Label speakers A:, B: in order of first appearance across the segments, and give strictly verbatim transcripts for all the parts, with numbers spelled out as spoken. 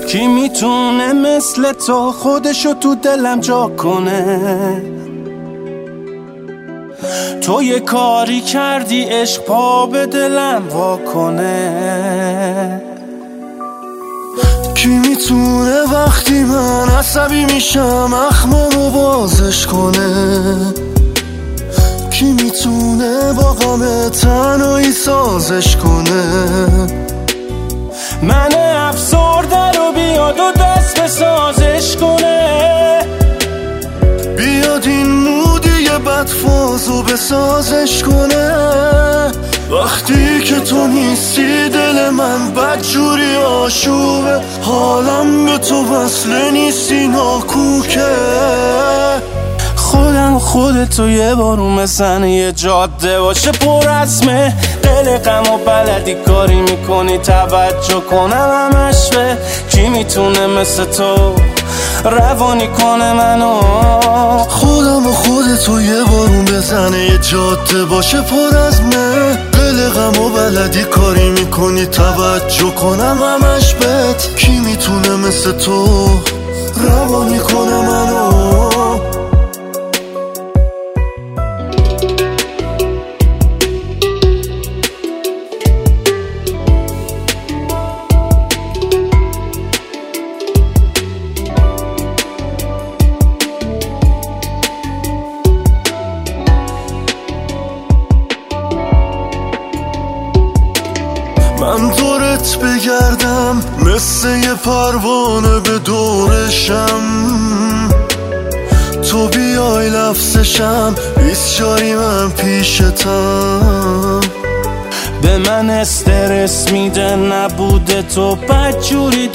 A: کی میتونه مثل تو خودشو تو دلم جا کنه؟ تو یه کاری کردی عشق پا به دلم وا کنه.
B: کی میتونه وقتی من عصبی میشم اخمامو بازش کنه؟ کی میتونه با غم تنهایی سازش کنه؟
A: من افسرده رو بیاد و دست به سازش کنه.
B: بیاد این مودی بدفازو بسازش کنه. وقتی که تو نیستی دل من بدجوری آشوبه، حالم به تو وصله نیستی ناکوکه.
A: خودم خودتو یه بارو مثل یه جاده باشه پر از مه، دل غم و بلدی کاری میکنی توجه کنم همش به. کی میتونه مثل تو روانی کنه منو؟
B: خودم و خودتو یه بارون بزنه یه جاده باشه پر از مه، دل غم و بلدی کاری میکنی توجه کنم همش بهت. کی میتونه مثل تو روانی کنه منو؟ من دورت بگردم مثل یه پروانه به دورشم، تو بیای لفظشم بیست جایی من پیشتم.
A: به من استرس میده نبوده تو بدجوری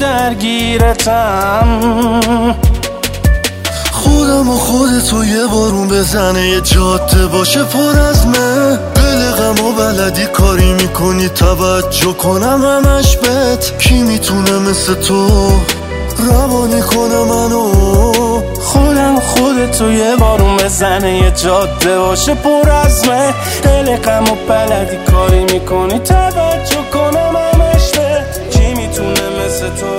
A: درگیرتم.
B: خودم و خودتو یه بارون بزنه یه جاده باشه پر از مه، دل غم و بلدی کاری میکنی توجه کنم همش بهت. کی میتونه مثل تو روانی کنه منو؟
A: خودم خودتو یه بارون بزنه یه جاده باشه پر از مه، دل غم و بلدی کاری میکنی توجه کنم همش بهت. کی میتونه مثل تو